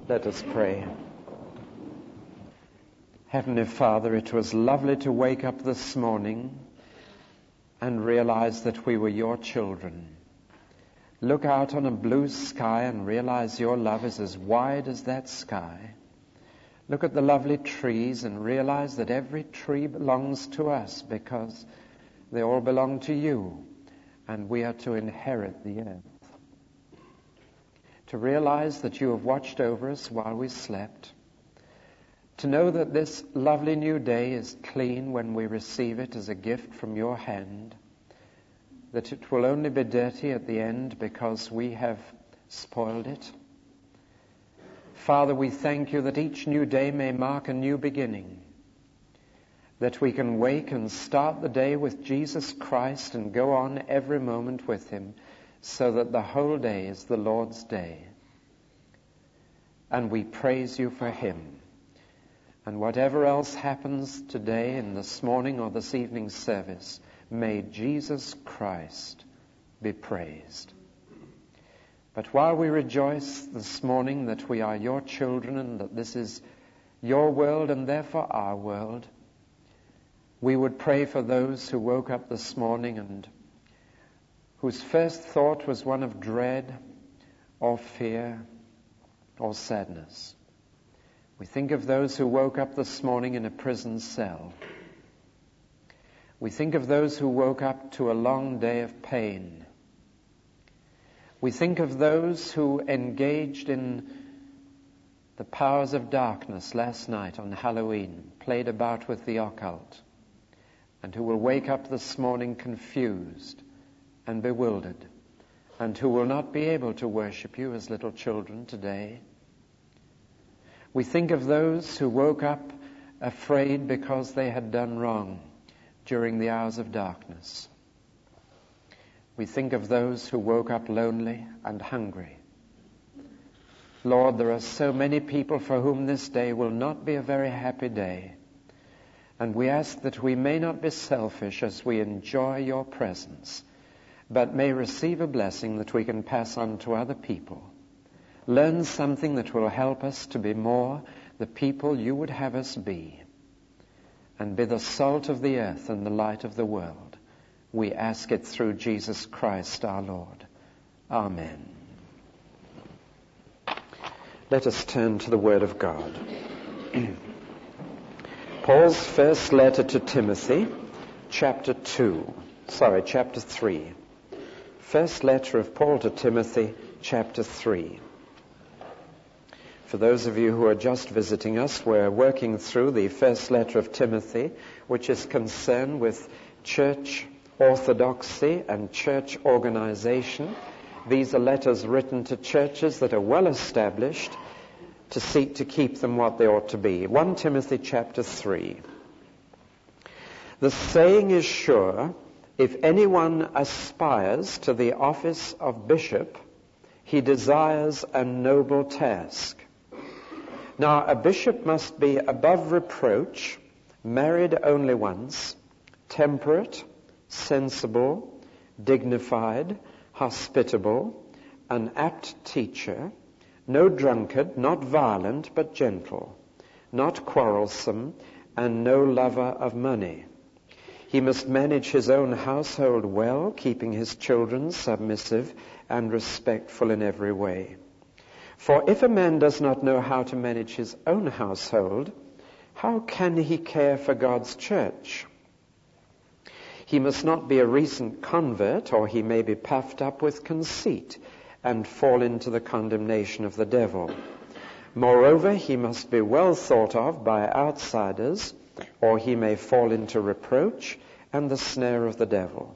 Let us pray. Heavenly Father, it was lovely to wake up this morning and realize that we were your children. Look out on a blue sky and realize your love is as wide as that sky. Look at the lovely trees and realize that every tree belongs to us because they all belong to you, and we are to inherit the earth. To realize that you have watched over us while we slept. To know that this lovely new day is clean when we receive it as a gift from your hand. That it will only be dirty at the end because we have spoiled it. Father, we thank you that each new day may mark a new beginning. That we can wake and start the day with Jesus Christ and go on every moment with him, so that the whole day is the Lord's day. And we praise you for him. And whatever else happens today in this morning or this evening service, may Jesus Christ be praised. But while we rejoice this morning that we are your children and that this is your world and therefore our world, we would pray for those who woke up this morning and whose first thought was one of dread or fear or sadness. We think of those who woke up this morning in a prison cell. We think of those who woke up to a long day of pain. We think of those who engaged in the powers of darkness last night on Halloween, played about with the occult, and who will wake up this morning confused and bewildered, and who will not be able to worship you as little children today. We think of those who woke up afraid because they had done wrong during the hours of darkness. We think of those who woke up lonely and hungry. Lord, there are so many people for whom this day will not be a very happy day. And we ask that we may not be selfish as we enjoy your presence, but may receive a blessing that we can pass on to other people. Learn something that will help us to be more the people you would have us be, and be the salt of the earth and the light of the world. We ask it through Jesus Christ our Lord. Amen. Let us turn to the Word of God. Paul's first letter to Timothy, chapter 3. First letter of Paul to Timothy, chapter 3. For those of you who are just visiting us, we're working through the first letter of Timothy, which is concerned with church orthodoxy and church organization. These are letters written to churches that are well established to seek to keep them what they ought to be. 1 Timothy chapter 3. The saying is sure, if anyone aspires to the office of bishop, he desires a noble task. Now, a bishop must be above reproach, married only once, temperate, sensible, dignified, hospitable, an apt teacher, no drunkard, not violent, but gentle, not quarrelsome, and no lover of money. He must manage his own household well, keeping his children submissive and respectful in every way. For if a man does not know how to manage his own household, how can he care for God's church? He must not be a recent convert, or he may be puffed up with conceit and fall into the condemnation of the devil. Moreover, he must be well thought of by outsiders, or he may fall into reproach and the snare of the devil.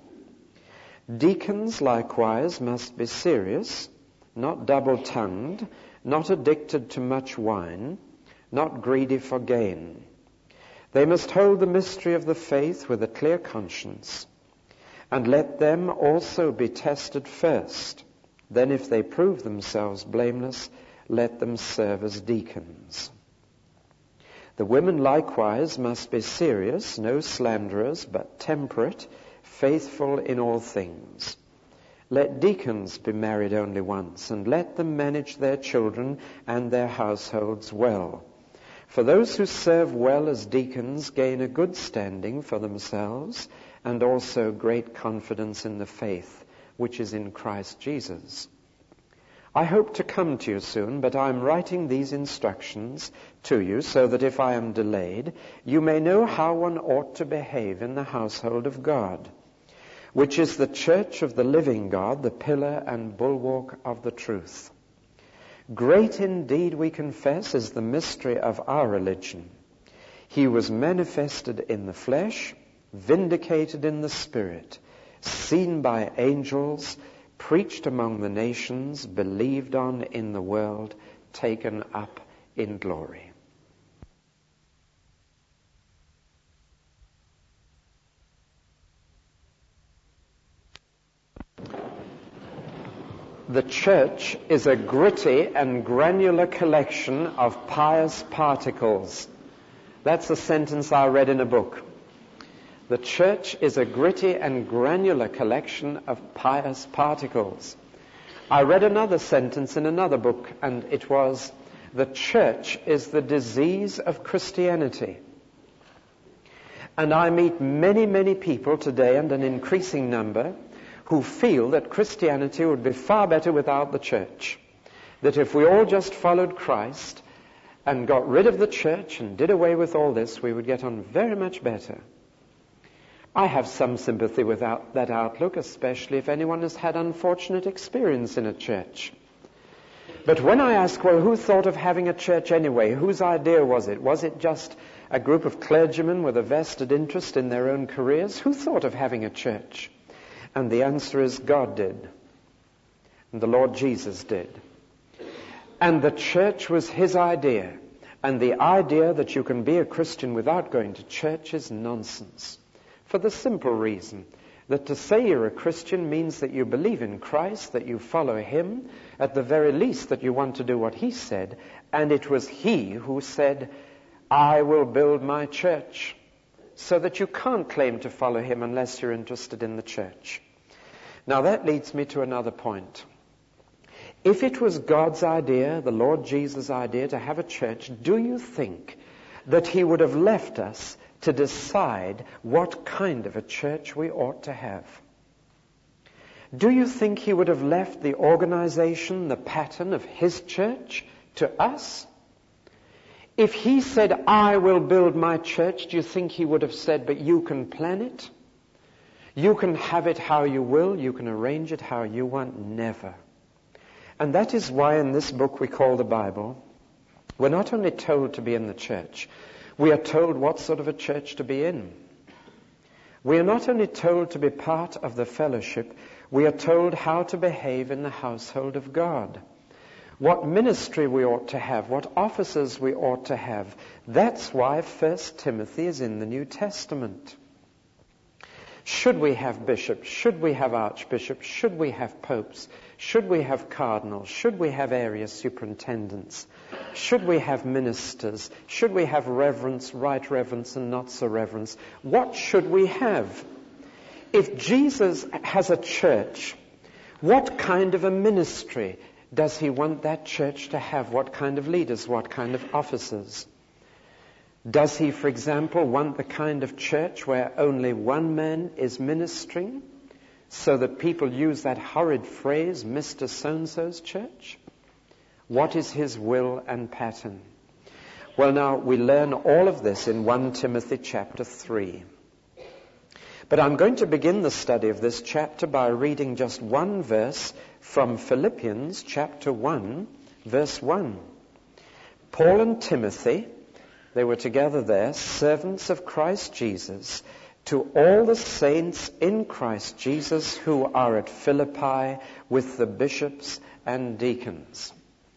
Deacons likewise must be serious, not double-tongued, not addicted to much wine, not greedy for gain. They must hold the mystery of the faith with a clear conscience, and let them also be tested first. Then if they prove themselves blameless, let them serve as deacons. The women likewise must be serious, no slanderers, but temperate, faithful in all things. Let deacons be married only once, and let them manage their children and their households well. For those who serve well as deacons gain a good standing for themselves and also great confidence in the faith which is in Christ Jesus. I hope to come to you soon, but I am writing these instructions to you so that if I am delayed, you may know how one ought to behave in the household of God, which is the church of the living God, the pillar and bulwark of the truth. Great indeed, we confess, is the mystery of our religion. He was manifested in the flesh, vindicated in the Spirit, seen by angels, preached among the nations, believed on in the world, taken up in glory. The church is a gritty and granular collection of pious particles. That's a sentence I read in a book. The church is a gritty and granular collection of pious particles. I read another sentence in another book, and it was, the church is the disease of Christianity. And I meet many, many people today, and an increasing number, who feel that Christianity would be far better without the church. That if we all just followed Christ and got rid of the church and did away with all this, we would get on very much better. I have some sympathy with that outlook, especially if anyone has had unfortunate experience in a church. But when I ask, well, who thought of having a church anyway? Whose idea was it? Was it just a group of clergymen with a vested interest in their own careers? Who thought of having a church? And the answer is God did. And the Lord Jesus did. And the church was his idea. And the idea that you can be a Christian without going to church is nonsense. For the simple reason that to say you're a Christian means that you believe in Christ, that you follow him, at the very least that you want to do what he said. And it was he who said, I will build my church. So that you can't claim to follow him unless you're interested in the church. Now that leads me to another point. If it was God's idea, the Lord Jesus' idea, to have a church, do you think that he would have left us to decide what kind of a church we ought to have? Do you think he would have left the organization, the pattern of his church to us? If he said, I will build my church, do you think he would have said, but you can plan it? You can have it how you will. You can arrange it how you want. Never. And that is why in this book we call the Bible, we're not only told to be in the church, we are told what sort of a church to be in. We are not only told to be part of the fellowship, we are told how to behave in the household of God. What ministry we ought to have, what offices we ought to have. That's why 1 Timothy is in the New Testament. Should we have bishops? Should we have archbishops? Should we have popes? Should we have cardinals? Should we have area superintendents? Should we have ministers? Should we have reverence, right reverence, and not so reverence? What should we have? If Jesus has a church, what kind of a ministry does he want that church to have? What kind of leaders? What kind of officers? Does he, for example, want the kind of church where only one man is ministering so that people use that horrid phrase, Mr. So-and-so's church? What is his will and pattern? Well, now, we learn all of this in 1 Timothy chapter 3. But I'm going to begin the study of this chapter by reading just one verse from Philippians chapter 1, verse 1. Paul and Timothy, they were together there, servants of Christ Jesus, to all the saints in Christ Jesus who are at Philippi with the bishops and deacons.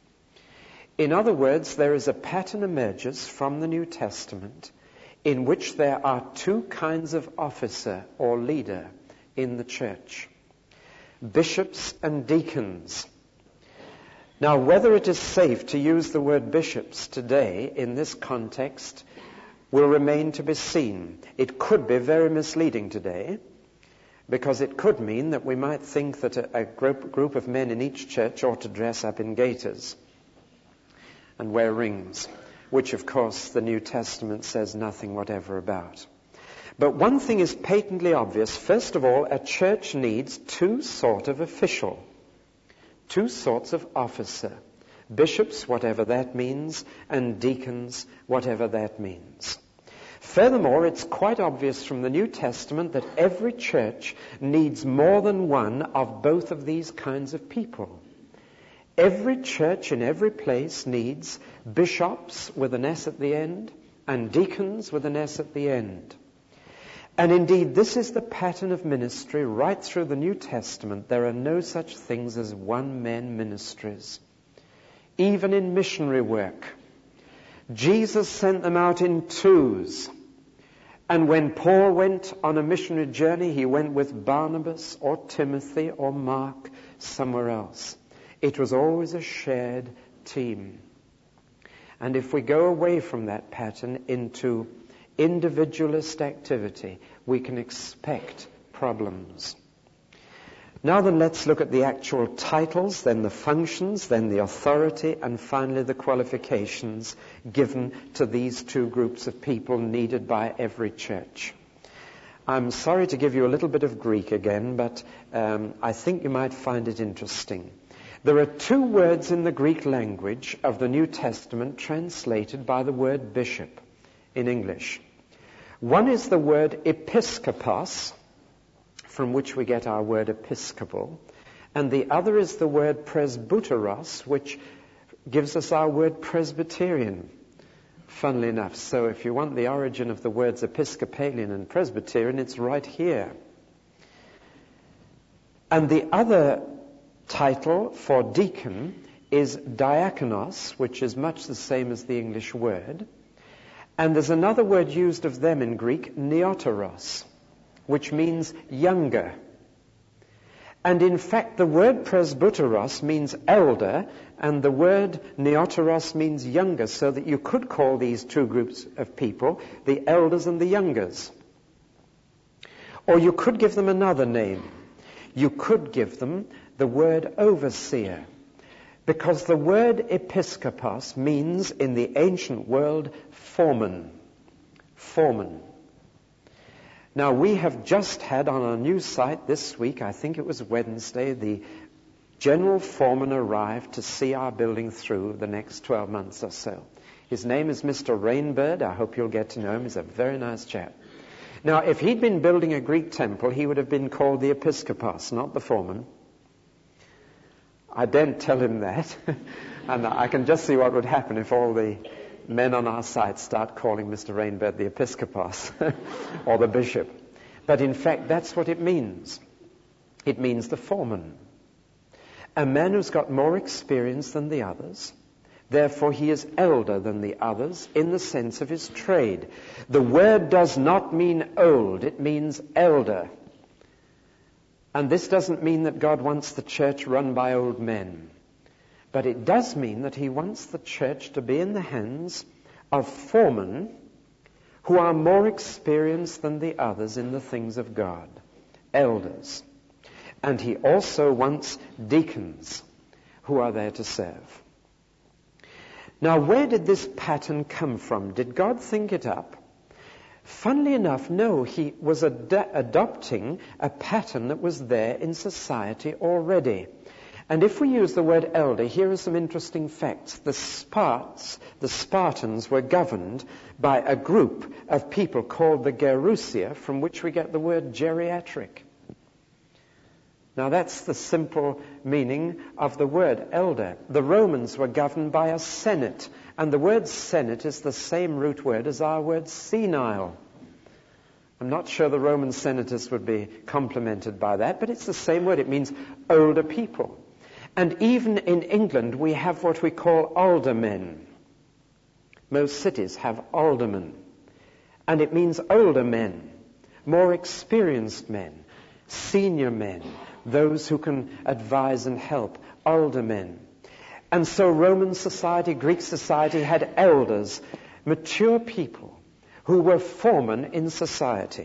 In other words, there is a pattern emerges from the New Testament in which there are two kinds of officer or leader in the church. Bishops and deacons. Now, whether it is safe to use the word bishops today in this context will remain to be seen. It could be very misleading today, because it could mean that we might think that a group of men in each church ought to dress up in gaiters and wear rings, which of course the New Testament says nothing whatever about. But one thing is patently obvious. First of all, a church needs two sorts of official, two sorts of officer. Bishops, whatever that means, and deacons, whatever that means. Furthermore, it's quite obvious from the New Testament that every church needs more than one of both of these kinds of people. Every church in every place needs bishops with an S at the end and deacons with an S at the end. And indeed, this is the pattern of ministry right through the New Testament. There are no such things as one-man ministries. Even in missionary work, Jesus sent them out in twos. And when Paul went on a missionary journey, he went with Barnabas or Timothy or Mark somewhere else. It was always a shared team. And if we go away from that pattern into individualist activity, we can expect problems. Now then, let's look at the actual titles, then the functions, then the authority, and finally the qualifications given to these two groups of people needed by every church. I'm sorry to give you a little bit of Greek again, but I think you might find it interesting. There are two words in the Greek language of the New Testament translated by the word bishop in English. One is the word episkopos, from which we get our word episcopal, and the other is the word presbyteros, which gives us our word Presbyterian, funnily enough. So if you want the origin of the words Episcopalian and Presbyterian, it's right here. And the other title for deacon is diakonos, which is much the same as the English word. And there's another word used of them in Greek, neoteros, which means younger. And in fact, the word presbyteros means elder, and the word neoteros means younger, so that you could call these two groups of people the elders and the youngers. Or you could give them another name. You could give them the word overseer, because the word episkopos means in the ancient world foreman. Foreman. Now, we have just had on our new site this week, I think it was Wednesday, the general foreman arrived to see our building through the next 12 months or so. His name is Mr. Rainbird. I hope you'll get to know him. He's a very nice chap. Now, if he'd been building a Greek temple, he would have been called the episkopos, not the foreman. I daren't tell him that. And I can just see what would happen if all the men on our site start calling Mr. Rainbird the episkopos or the bishop. But in fact, that's what it means. It means the foreman. A man who's got more experience than the others. Therefore, he is elder than the others in the sense of his trade. The word does not mean old. It means elder. And this doesn't mean that God wants the church run by old men. But it does mean that he wants the church to be in the hands of foremen who are more experienced than the others in the things of God, elders. And he also wants deacons who are there to serve. Now, where did this pattern come from? Did God think it up? Funnily enough, no, he was adopting a pattern that was there in society already. And if we use the word elder, here are some interesting facts. The Spartans were governed by a group of people called the Gerousia, from which we get the word geriatric. Now that's the simple meaning of the word elder. The Romans were governed by a senate, and the word senate is the same root word as our word senile. I'm not sure the Roman senators would be complimented by that, but it's the same word. It means older people. And even in England, we have what we call aldermen. Most cities have aldermen. And it means older men, more experienced men, senior men, those who can advise and help, aldermen. And so Roman society, Greek society had elders, mature people who were foremen in society.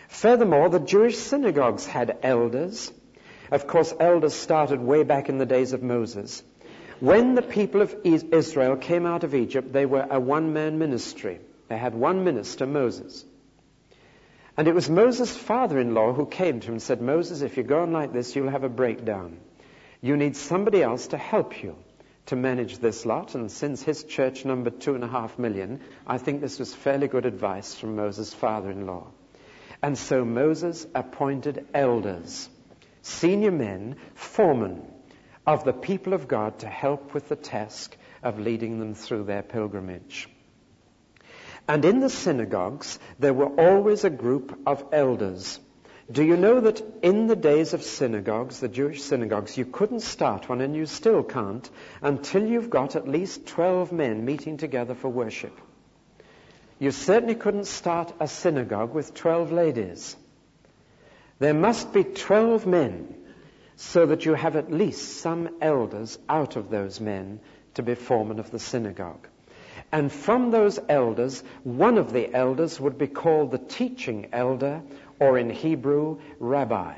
Furthermore, the Jewish synagogues had elders. Of course, elders started way back in the days of Moses. When the people of Israel came out of Egypt, they were a one-man ministry. They had one minister, Moses. And it was Moses' father-in-law who came to him and said, Moses, if you go on like this, you'll have a breakdown. You need somebody else to help you to manage this lot. And since his church numbered 2.5 million, I think this was fairly good advice from Moses' father-in-law. And so Moses appointed elders, senior men, foremen of the people of God to help with the task of leading them through their pilgrimage. And in the synagogues, there were always a group of elders. Do you know that in the days of synagogues, the Jewish synagogues, you couldn't start one, and you still can't, until you've got at least 12 men meeting together for worship. You certainly couldn't start a synagogue with 12 ladies. There must be 12 men, so that you have at least some elders out of those men to be foreman of the synagogue. And from those elders, one of the elders would be called the teaching elder, or in Hebrew, rabbi.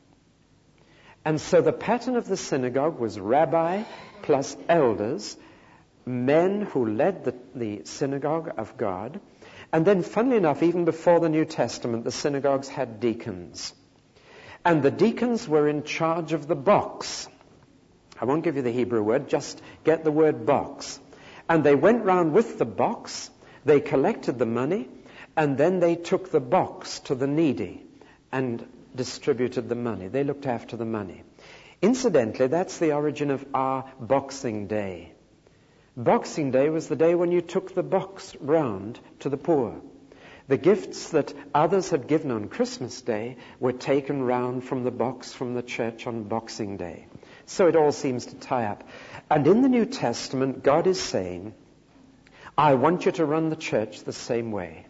And so the pattern of the synagogue was rabbi plus elders, men who led the synagogue of God. And then, funnily enough, even before the New Testament, the synagogues had deacons. And the deacons were in charge of the box. I won't give you the Hebrew word, just get the word box. And they went round with the box, they collected the money, and then they took the box to the needy and distributed the money. They looked after the money. Incidentally, that's the origin of our Boxing Day. Boxing Day was the day when you took the box round to the poor. The gifts that others had given on Christmas Day were taken round from the box from the church on Boxing Day. So it all seems to tie up. And in the New Testament, God is saying, I want you to run the church the same way.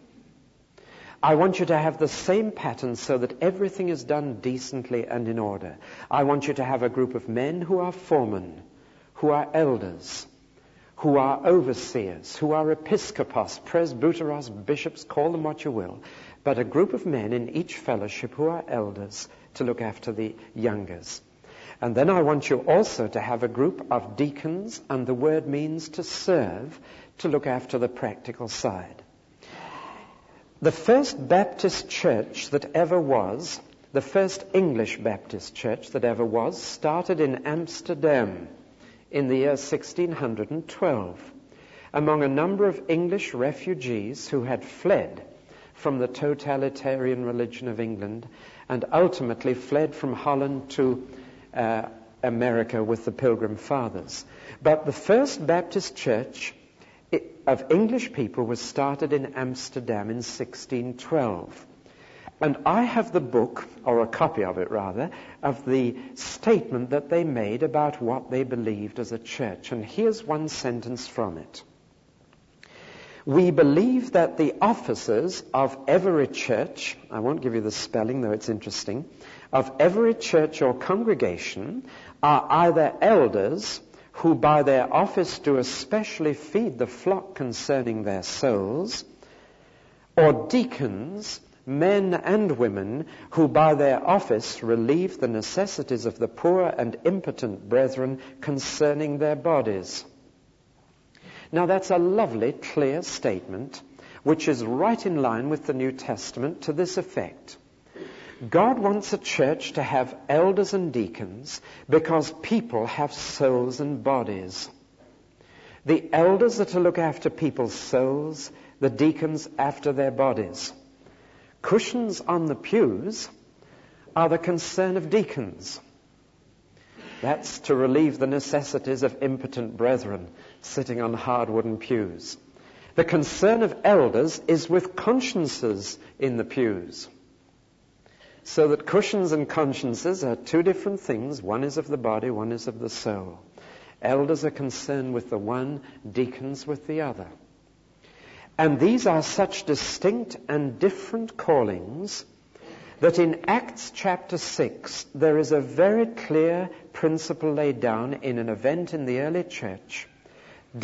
I want you to have the same pattern so that everything is done decently and in order. I want you to have a group of men who are foremen, who are elders, who are overseers, who are episkopos, presbyteros, bishops, call them what you will, but a group of men in each fellowship who are elders to look after the youngers. And then I want you also to have a group of deacons, and the word means to serve, to look after the practical side. The first Baptist church that ever was, the first English Baptist church that ever was, started in Amsterdam in the year 1612, among a number of English refugees who had fled from the totalitarian religion of England and ultimately fled from Holland to America with the Pilgrim Fathers. But the first Baptist church of English people was started in Amsterdam in 1612. And I have the book, or a copy of it rather, of the statement that they made about what they believed as a church. And here's one sentence from it. We believe that the officers of every church, I won't give you the spelling, though it's interesting, of every church or congregation are either elders who by their office do especially feed the flock concerning their souls, or deacons, men and women, who by their office relieve the necessities of the poor and impotent brethren concerning their bodies. Now that's a lovely, clear statement, which is right in line with the New Testament to this effect. God wants a church to have elders and deacons because people have souls and bodies. The elders are to look after people's souls, the deacons after their bodies. Cushions on the pews are the concern of deacons. That's to relieve the necessities of impotent brethren sitting on hard wooden pews. The concern of elders is with consciences in the pews. So that cushions and consciences are two different things. One is of the body, one is of the soul. Elders are concerned with the one, deacons with the other. And these are such distinct and different callings that in Acts chapter 6, there is a very clear principle laid down in an event in the early church,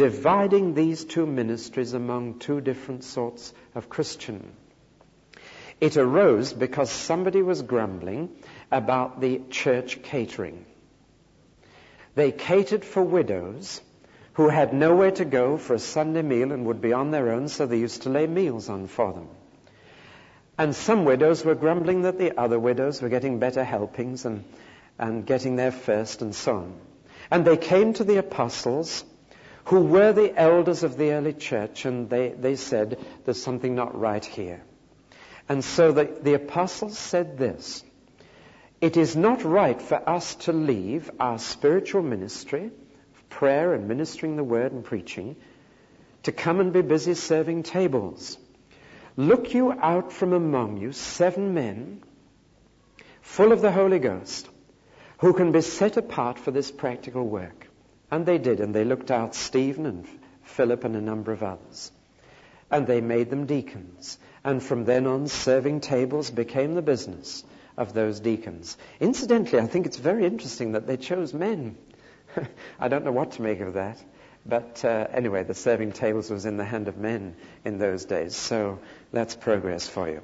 dividing these two ministries among two different sorts of Christian. It arose because somebody was grumbling about the church catering. They catered for widows who had nowhere to go for a Sunday meal and would be on their own, so they used to lay meals on for them. And some widows were grumbling that the other widows were getting better helpings and getting there first and so on. And they came to the apostles, who were the elders of the early church, and they said, there's something not right here. And so the apostles said this: it is not right for us to leave our spiritual ministry, prayer and ministering the word and preaching, to come and be busy serving tables. Look you out from among you 7 men full of the Holy Ghost, who can be set apart for this practical work. And they did, and they looked out Stephen and Philip and a number of others. And they made them deacons. And from then on, serving tables became the business of those deacons. Incidentally, I think it's very interesting that they chose men. I don't know what to make of that. But anyway, the serving tables was in the hand of men in those days. So that's progress for you.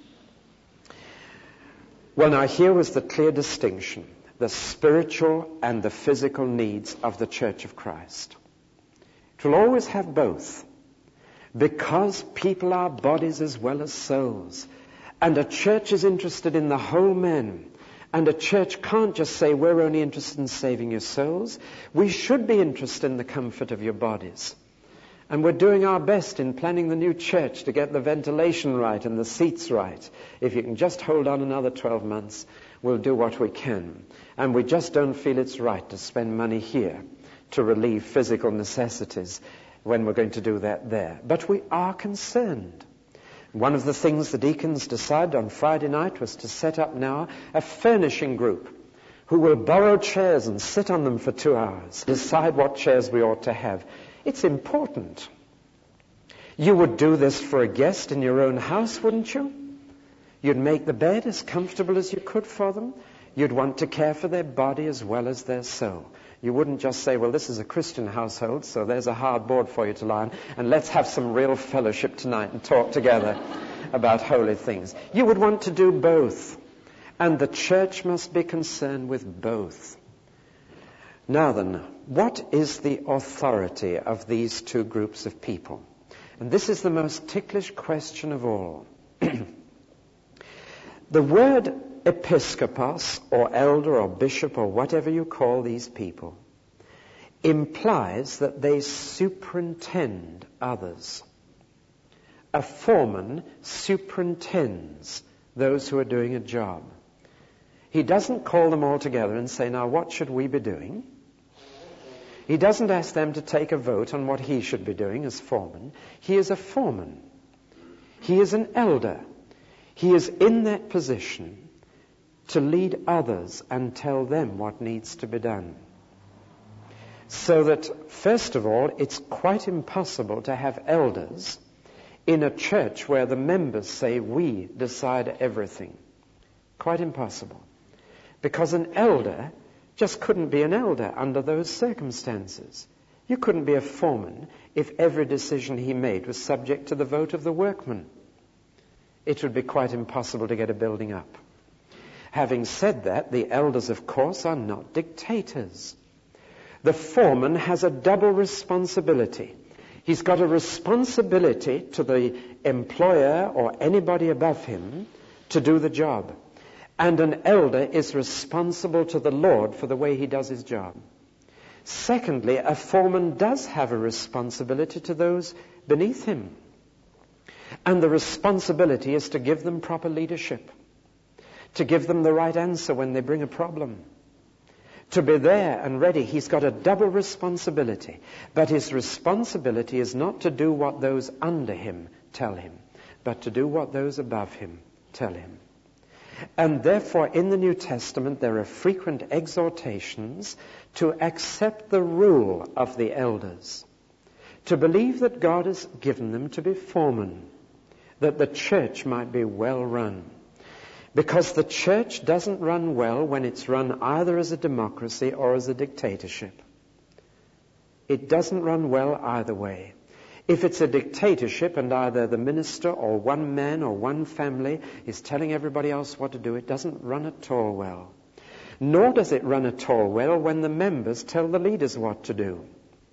Well, now here was the clear distinction: the spiritual and the physical needs of the Church of Christ. It will always have both, because people are bodies as well as souls. And a church is interested in the whole man. And a church can't just say, we're only interested in saving your souls. We should be interested in the comfort of your bodies. And we're doing our best in planning the new church to get the ventilation right and the seats right. If you can just hold on another 12 months, we'll do what we can. And we just don't feel it's right to spend money here to relieve physical necessities when we're going to do that there. But we are concerned. One of the things the deacons decided on Friday night was to set up now a furnishing group who will borrow chairs and sit on them for 2 hours, decide what chairs we ought to have. It's important. You would do this for a guest in your own house, wouldn't you? You'd make the bed as comfortable as you could for them. You'd want to care for their body as well as their soul. You wouldn't just say, well, this is a Christian household, so there's a hard board for you to lie on, and let's have some real fellowship tonight and talk together about holy things. You would want to do both. And the church must be concerned with both. Now then, what is the authority of these 2 groups of people? And this is the most ticklish question of all. The word episkopos, or elder, or bishop, or whatever you call these people, implies that they superintend others. A foreman superintends those who are doing a job. He doesn't call them all together and say, now what should we be doing? He doesn't ask them to take a vote on what he should be doing as foreman. He is a foreman. He is an elder. He is in that position to lead others and tell them what needs to be done. So that, first of all, it's quite impossible to have elders in a church where the members say, we decide everything. Quite impossible. Because an elder just couldn't be an elder under those circumstances. You couldn't be a foreman if every decision he made was subject to the vote of the workmen. It would be quite impossible to get a building up. Having said that, the elders, of course, are not dictators. The foreman has a double responsibility. He's got a responsibility to the employer or anybody above him to do the job. And an elder is responsible to the Lord for the way he does his job. Secondly, a foreman does have a responsibility to those beneath him. And the responsibility is to give them proper leadership, to give them the right answer when they bring a problem, to be there and ready. He's got a double responsibility. But his responsibility is not to do what those under him tell him, but to do what those above him tell him. And therefore, in the New Testament, there are frequent exhortations to accept the rule of the elders, to believe that God has given them to be foremen, that the church might be well run. Because the church doesn't run well when it's run either as a democracy or as a dictatorship. It doesn't run well either way. If it's a dictatorship and either the minister or one man or one family is telling everybody else what to do, it doesn't run at all well. Nor does it run at all well when the members tell the leaders what to do.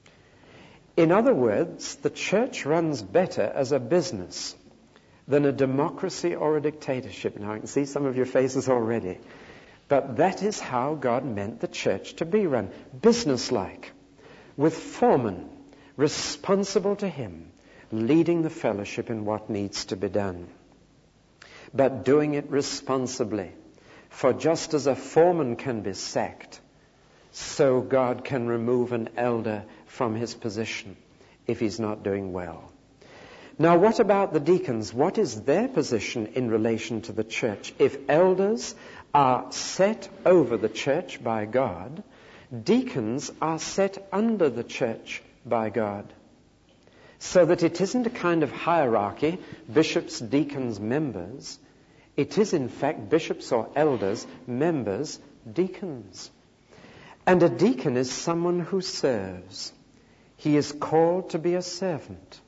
In other words, the church runs better as a business than a democracy or a dictatorship. Now, I can see some of your faces already. But that is how God meant the church to be run. Businesslike, with foremen responsible to him, leading the fellowship in what needs to be done. But doing it responsibly. For just as a foreman can be sacked, so God can remove an elder from his position if he's not doing well. Now, what about the deacons? What is their position in relation to the church? If elders are set over the church by God, deacons are set under the church by God. So that it isn't a kind of hierarchy, bishops, deacons, members. It is, in fact, bishops or elders, members, deacons. And a deacon is someone who serves. He is called to be a servant.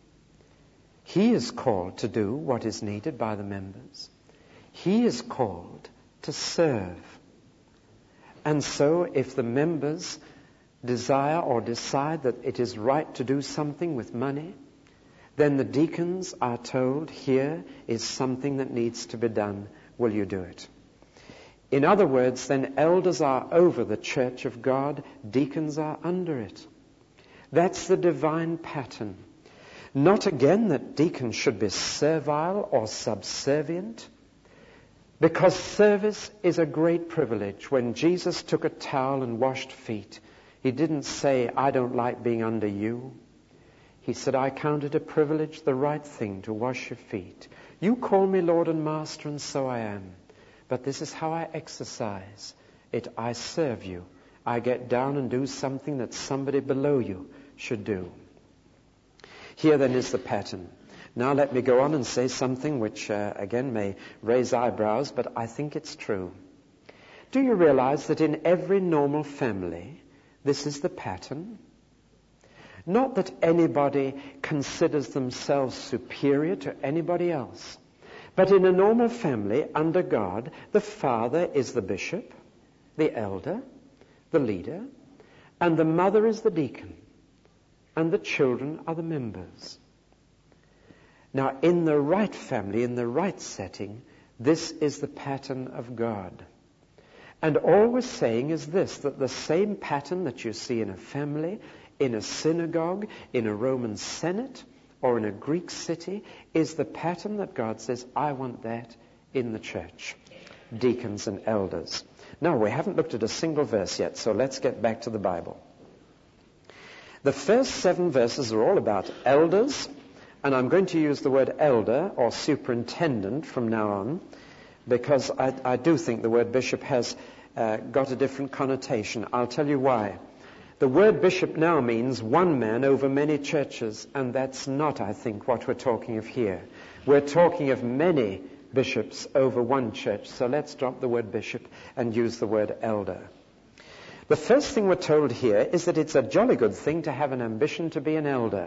He is called to do what is needed by the members. He is called to serve. And so if the members desire or decide that it is right to do something with money, then the deacons are told, here is something that needs to be done. Will you do it? In other words, then elders are over the church of God, deacons are under it. That's the divine pattern. Not again that deacons should be servile or subservient, because service is a great privilege. When Jesus took a towel and washed feet, he didn't say, I don't like being under you. He said, I count it a privilege, the right thing, to wash your feet. You call me Lord and Master, and so I am. But this is how I exercise it. I serve you. I get down and do something that somebody below you should do. Here then is the pattern. Now let me go on and say something which, again, may raise eyebrows, but I think it's true. Do you realize that in every normal family, this is the pattern? Not that anybody considers themselves superior to anybody else. But in a normal family, under God, the father is the bishop, the elder, the leader, and the mother is the deacon, and the children are the members. Now, in the right family, in the right setting, this is the pattern of God. And all we're saying is this, that the same pattern that you see in a family, in a synagogue, in a Roman Senate, or in a Greek city, is the pattern that God says, I want that in the church. Deacons and elders. Now, we haven't looked at a single verse yet, so let's get back to the Bible. The first 7 verses are all about elders, and I'm going to use the word elder or superintendent from now on, because I do think the word bishop has got a different connotation. I'll tell you why. The word bishop now means one man over many churches, and that's not, I think, what we're talking of here. We're talking of many bishops over one church, so let's drop the word bishop and use the word elder. The first thing we're told here is that it's a jolly good thing to have an ambition to be an elder.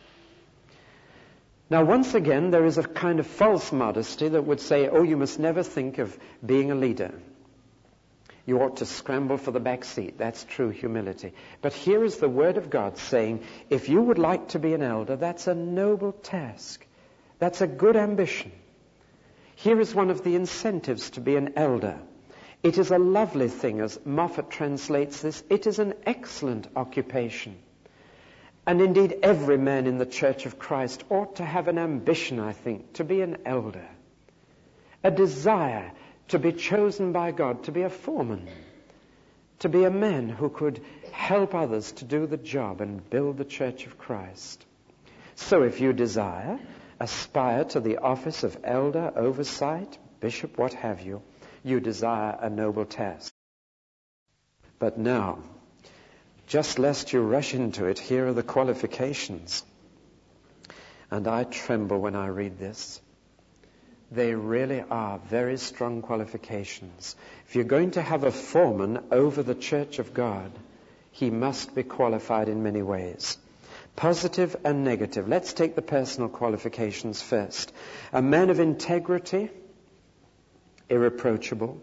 Now, once again, there is a kind of false modesty that would say, oh, you must never think of being a leader. You ought to scramble for the back seat. That's true humility. But here is the Word of God saying, if you would like to be an elder, that's a noble task. That's a good ambition. Here is one of the incentives to be an elder. It is a lovely thing, as Moffat translates this. It is an excellent occupation. And indeed, every man in the Church of Christ ought to have an ambition, I think, to be an elder. A desire to be chosen by God, to be a foreman, to be a man who could help others to do the job and build the Church of Christ. So if you desire, aspire to the office of elder, oversight, bishop, what have you, you desire a noble task. But now, just lest you rush into it, here are the qualifications. And I tremble when I read this. They really are very strong qualifications. If you're going to have a foreman over the church of God, he must be qualified in many ways. Positive and negative. Let's take the personal qualifications first. A man of integrity, irreproachable.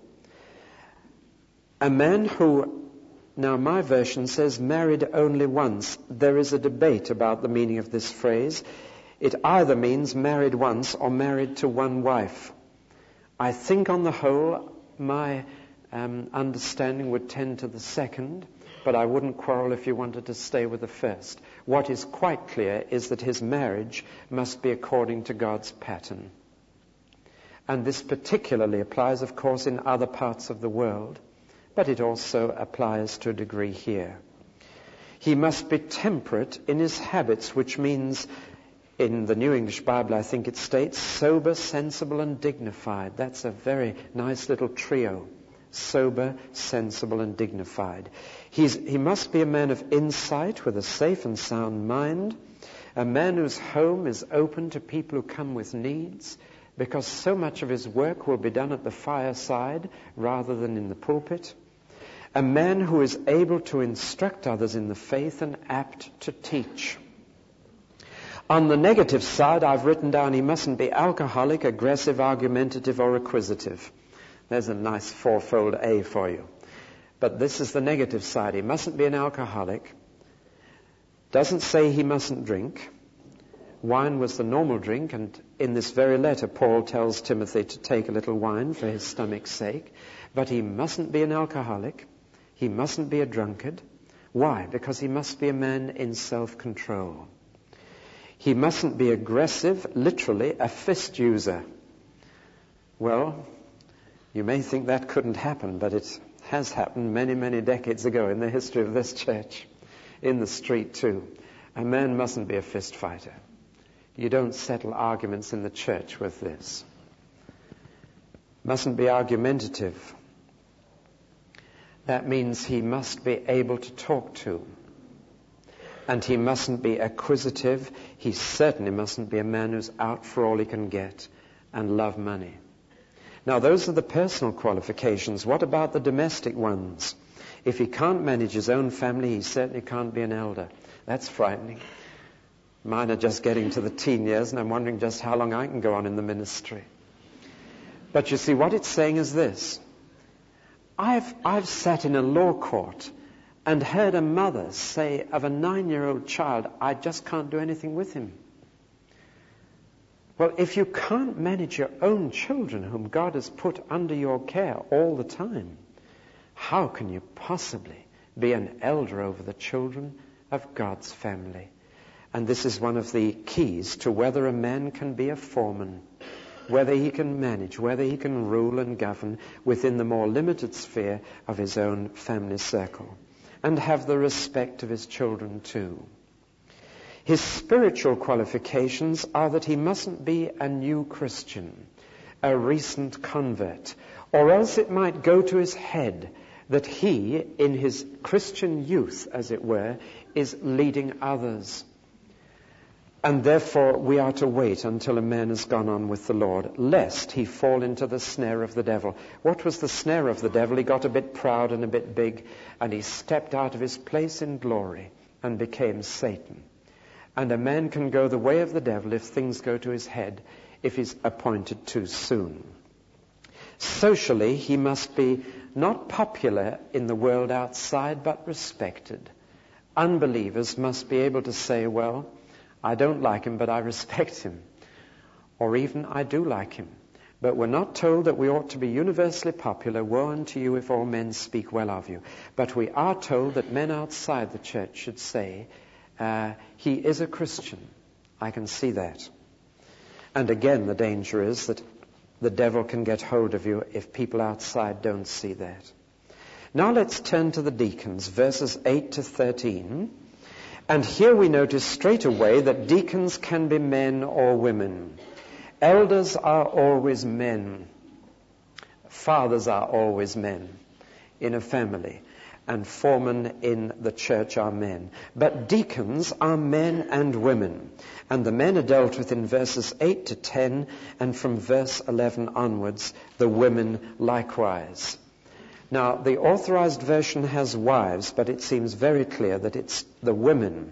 A man who, now my version says married only once. There is a debate about the meaning of this phrase. It either means married once or married to one wife. I think on the whole, my understanding would tend to the second, but I wouldn't quarrel if you wanted to stay with the first. What is quite clear is that his marriage must be according to God's pattern. And this particularly applies, of course, in other parts of the world, but it also applies to a degree here. He must be temperate in his habits, which means, in the New English Bible, I think it states, sober, sensible, and dignified. That's a very nice little trio. Sober, sensible, and dignified. He must be a man of insight with a safe and sound mind, a man whose home is open to people who come with needs, because so much of his work will be done at the fireside rather than in the pulpit. A man who is able to instruct others in the faith and apt to teach. On the negative side, I've written down he mustn't be alcoholic, aggressive, argumentative, or acquisitive. There's a nice fourfold A for you. But this is the negative side. He mustn't be an alcoholic. Doesn't say he mustn't drink. Wine was the normal drink, and in this very letter, Paul tells Timothy to take a little wine for his stomach's sake. But he mustn't be an alcoholic. He mustn't be a drunkard. Why? Because he must be a man in self-control. He mustn't be aggressive, literally a fist user. Well, you may think that couldn't happen, but it has happened many, many decades ago in the history of this church, in the street too. A man mustn't be a fist fighter. You don't settle arguments in the church with this. Mustn't be argumentative. That means he must be able to talk to. And he mustn't be acquisitive. He certainly mustn't be a man who's out for all he can get and love money. Now, those are the personal qualifications. What about the domestic ones? If he can't manage his own family, he certainly can't be an elder. That's frightening. Mine are just getting to the teen years, and I'm wondering just how long I can go on in the ministry. But you see, what it's saying is this. I've sat in a law court and heard a mother say of a 9-year-old child, I just can't do anything with him. Well, if you can't manage your own children whom God has put under your care all the time, how can you possibly be an elder over the children of God's family? And this is one of the keys to whether a man can be a foreman, whether he can manage, whether he can rule and govern within the more limited sphere of his own family circle, and have the respect of his children too. His spiritual qualifications are that he mustn't be a new Christian, a recent convert, or else it might go to his head that he, in his Christian youth, as it were, is leading others. And therefore we are to wait until a man has gone on with the Lord, lest he fall into the snare of the devil. What was the snare of the devil? He got a bit proud and a bit big, and he stepped out of his place in glory and became Satan. And a man can go the way of the devil if things go to his head, if he's appointed too soon. Socially, he must be not popular in the world outside, but respected. Unbelievers must be able to say, well, I don't like him, but I respect him. Or even, I do like him. But we're not told that we ought to be universally popular. Woe unto you if all men speak well of you. But we are told that men outside the church should say, he is a Christian. I can see that. And again, the danger is that the devil can get hold of you if people outside don't see that. Now let's turn to the deacons, verses 8 to 13. And here we notice straight away that deacons can be men or women. Elders are always men. Fathers are always men in a family. And foremen in the church are men. But deacons are men and women. And the men are dealt with in verses 8 to 10, and from verse 11 onwards, the women likewise. Now, the Authorized Version has wives, but it seems very clear that it's the women.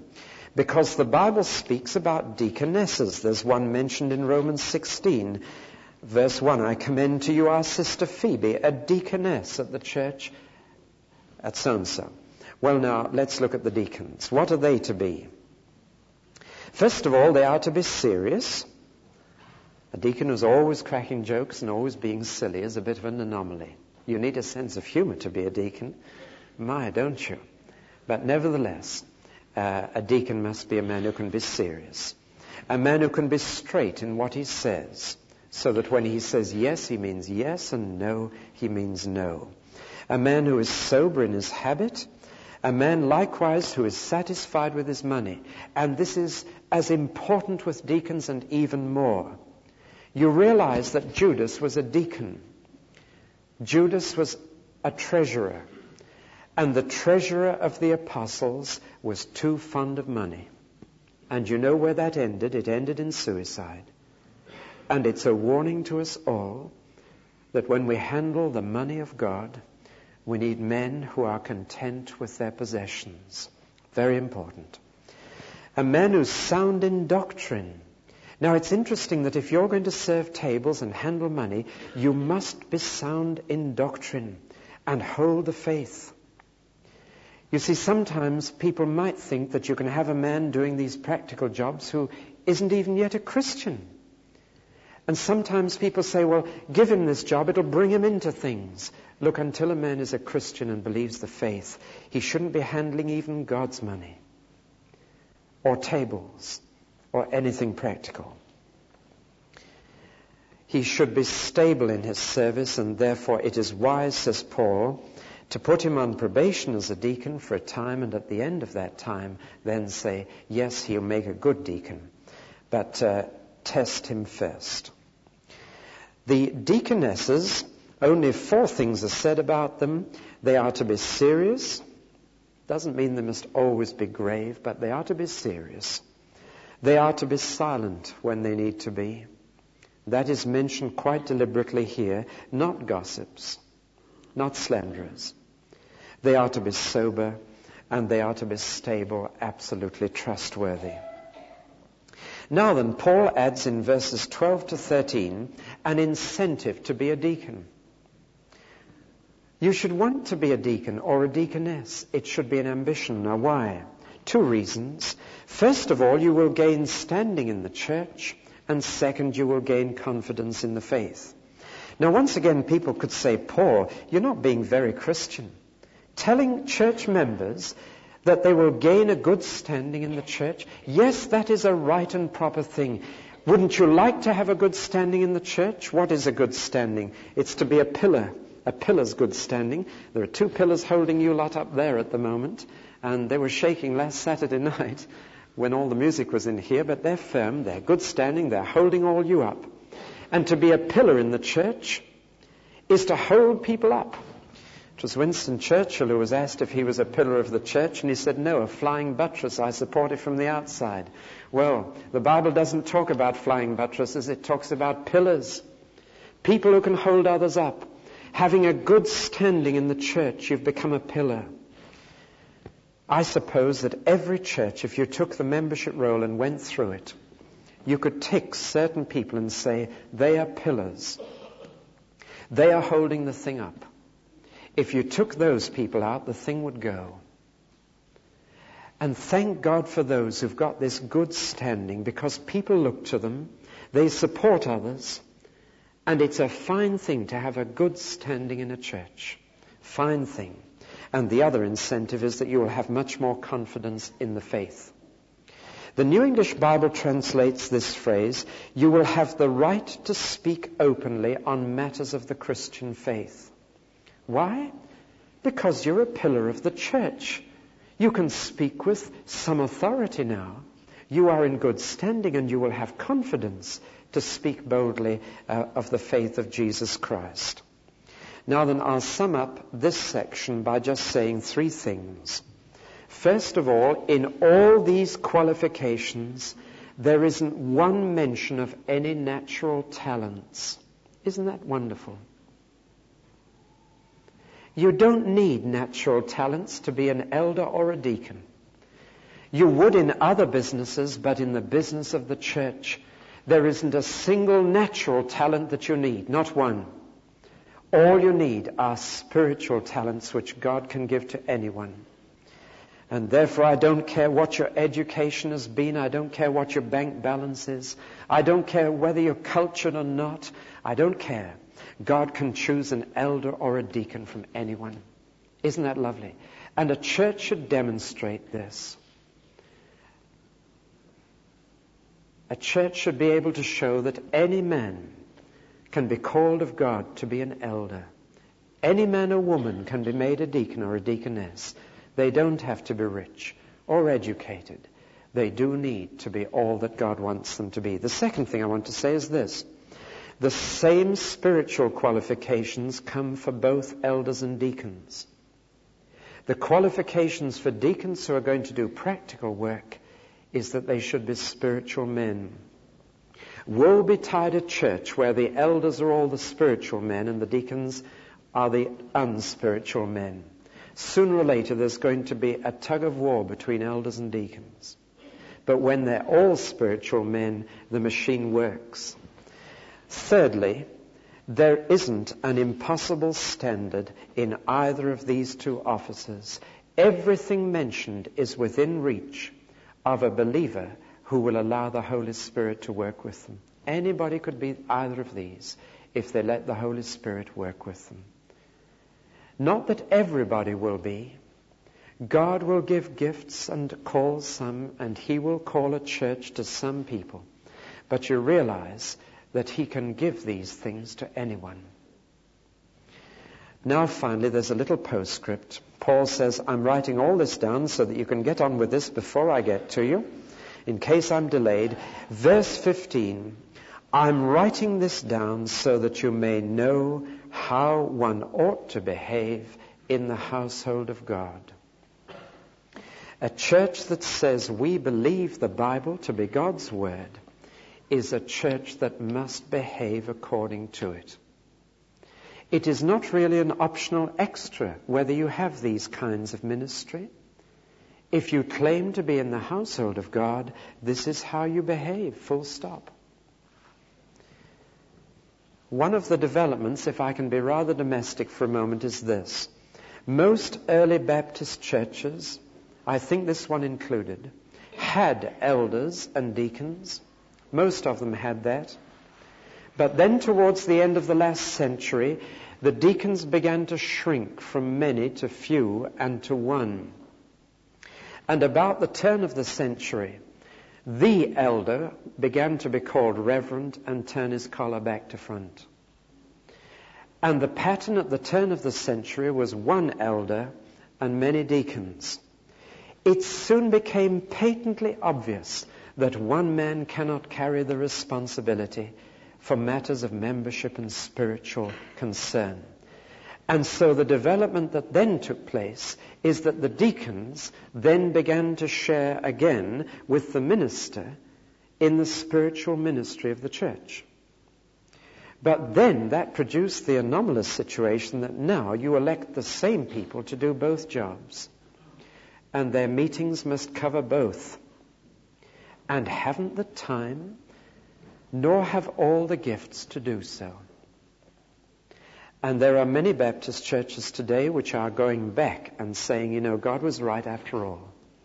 Because the Bible speaks about deaconesses. There's one mentioned in Romans 16, verse 1. I commend to you our sister Phoebe, a deaconess at the church at so-and-so. Well, now, let's look at the deacons. What are they to be? First of all, they are to be serious. A deacon who's always cracking jokes and always being silly is a bit of an anomaly. You need a sense of humor to be a deacon. My, don't you? But nevertheless, a deacon must be a man who can be serious. A man who can be straight in what he says, so that when he says yes, he means yes, and no, he means no. A man who is sober in his habit. A man likewise who is satisfied with his money. And this is as important with deacons and even more. You realize that Judas was a deacon. Judas was a treasurer. And the treasurer of the apostles was too fond of money. And you know where that ended? It ended in suicide. And it's a warning to us all that when we handle the money of God, we need men who are content with their possessions. Very important. A man who's sound in doctrine. Now, it's interesting that if you're going to serve tables and handle money, you must be sound in doctrine and hold the faith. You see, sometimes people might think that you can have a man doing these practical jobs who isn't even yet a Christian. And sometimes people say, well, give him this job, it'll bring him into things. Look, until a man is a Christian and believes the faith, he shouldn't be handling even God's money, or tables, or anything practical. He should be stable in his service, and therefore it is wise, says Paul, to put him on probation as a deacon for a time, and at the end of that time then say, yes, he'll make a good deacon, but test him first. The deaconesses, only 4 things are said about them. They are to be serious. Doesn't mean they must always be grave, but they are to be serious. They are to be silent when they need to be. That is mentioned quite deliberately here. Not gossips, not slanderers. They are to be sober, and they are to be stable, absolutely trustworthy. Now then, Paul adds in verses 12 to 13 an incentive to be a deacon. You should want to be a deacon or a deaconess. It should be an ambition. Now why? 2 reasons. First of all, you will gain standing in the church, and second, you will gain confidence in the faith. Now once again, people could say, Paul, you're not being very Christian. Telling church members that they will gain a good standing in the church. Yes, that is a right and proper thing. Wouldn't you like to have a good standing in the church? What is a good standing? It's to be a pillar. A pillar's good standing. There are 2 pillars holding you lot up there at the moment, and they were shaking last Saturday night when all the music was in here, but they're firm, they're good standing, they're holding all you up. And to be a pillar in the church is to hold people up. It was Winston Churchill who was asked if he was a pillar of the church, and he said, no, a flying buttress, I support it from the outside. Well, the Bible doesn't talk about flying buttresses, it talks about pillars. People who can hold others up. Having a good standing in the church, you've become a pillar. I suppose that every church, if you took the membership roll and went through it, you could tick certain people and say, they are pillars. They are holding the thing up. If you took those people out, the thing would go. And thank God for those who've got this good standing, because people look to them, they support others, and it's a fine thing to have a good standing in a church. Fine thing. And the other incentive is that you will have much more confidence in the faith. The New English Bible translates this phrase, you will have the right to speak openly on matters of the Christian faith. Why? Because you're a pillar of the church. You can speak with some authority now. You are in good standing, and you will have confidence to speak boldly of the faith of Jesus Christ. Now then, I'll sum up this section by just saying 3 things. First of all, in all these qualifications, there isn't one mention of any natural talents. Isn't that wonderful? You don't need natural talents to be an elder or a deacon. You would in other businesses, but in the business of the church, there isn't a single natural talent that you need, not one. All you need are spiritual talents which God can give to anyone. And therefore, I don't care what your education has been. I don't care what your bank balance is. I don't care whether you're cultured or not. I don't care. God can choose an elder or a deacon from anyone. Isn't that lovely? And a church should demonstrate this. A church should be able to show that any man can be called of God to be an elder. Any man or woman can be made a deacon or a deaconess. They don't have to be rich or educated. They do need to be all that God wants them to be. The second thing I want to say is this. The same spiritual qualifications come for both elders and deacons. The qualifications for deacons who are going to do practical work is that they should be spiritual men. Woe betide a church where the elders are all the spiritual men and the deacons are the unspiritual men. Sooner or later there's going to be a tug of war between elders and deacons. But when they're all spiritual men, the machine works. Thirdly, there isn't an impossible standard in either of these two offices. Everything mentioned is within reach of a believer who will allow the Holy Spirit to work with them. Anybody could be either of these if they let the Holy Spirit work with them. Not that everybody will be. God will give gifts and call some, and He will call a church to some people. But you realize that He can give these things to anyone. Now finally, there's a little postscript. Paul says, I'm writing all this down so that you can get on with this before I get to you, in case I'm delayed. Verse 15, I'm writing this down so that you may know how one ought to behave in the household of God. A church that says we believe the Bible to be God's Word is a church that must behave according to it. It is not really an optional extra whether you have these kinds of ministry. If you claim to be in the household of God, this is how you behave, full stop. One of the developments, if I can be rather domestic for a moment, is this. Most early Baptist churches, I think this one included, had elders and deacons. Most of them had that. But then towards the end of the last century, the deacons began to shrink from many to few and to one. And about the turn of the century, the elder began to be called reverend and turn his collar back to front. And the pattern at the turn of the century was one elder and many deacons. It soon became patently obvious that one man cannot carry the responsibility for matters of membership and spiritual concern. And so the development that then took place is that the deacons then began to share again with the minister in the spiritual ministry of the church. But then that produced the anomalous situation that now you elect the same people to do both jobs. And their meetings must cover both. And haven't the time, nor have all the gifts to do so. And there are many Baptist churches today which are going back and saying, you know, God was right after all.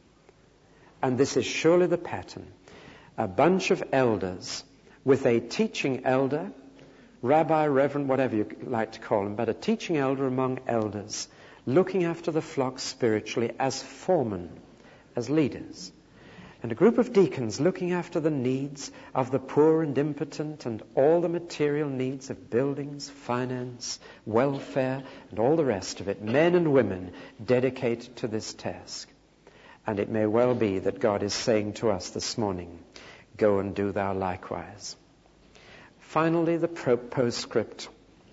And this is surely the pattern. A bunch of elders with a teaching elder, rabbi, reverend, whatever you like to call him, but a teaching elder among elders, looking after the flock spiritually as foremen, as leaders. And a group of deacons looking after the needs of the poor and impotent and all the material needs of buildings, finance, welfare, and all the rest of it. Men and women dedicated to this task. And it may well be that God is saying to us this morning, go and do thou likewise. Finally, the postscript.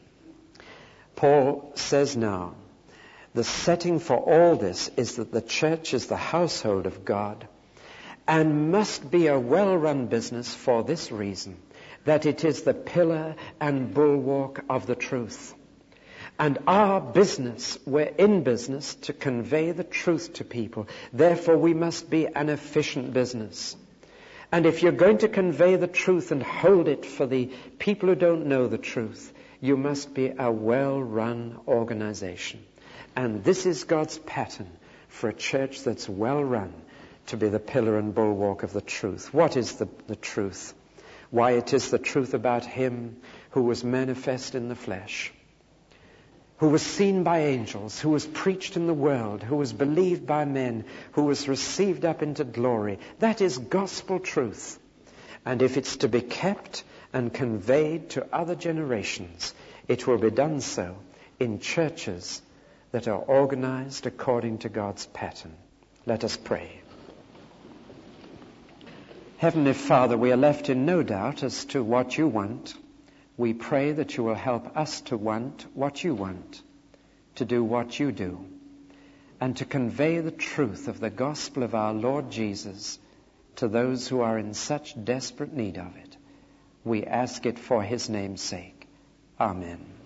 Paul says now, the setting for all this is that the church is the household of God and must be a well-run business for this reason, that it is the pillar and bulwark of the truth. And our business, we're in business to convey the truth to people. Therefore, we must be an efficient business. And if you're going to convey the truth and hold it for the people who don't know the truth, you must be a well-run organization. And this is God's pattern for a church that's well-run, to be the pillar and bulwark of the truth. What is the truth? Why, it is the truth about Him who was manifest in the flesh, who was seen by angels, who was preached in the world, who was believed by men, who was received up into glory. That is gospel truth. And if it's to be kept and conveyed to other generations, it will be done so in churches that are organized according to God's pattern. Let us pray. Heavenly Father, we are left in no doubt as to what you want. We pray that you will help us to want what you want, to do what you do, and to convey the truth of the gospel of our Lord Jesus to those who are in such desperate need of it. We ask it for His name's sake. Amen.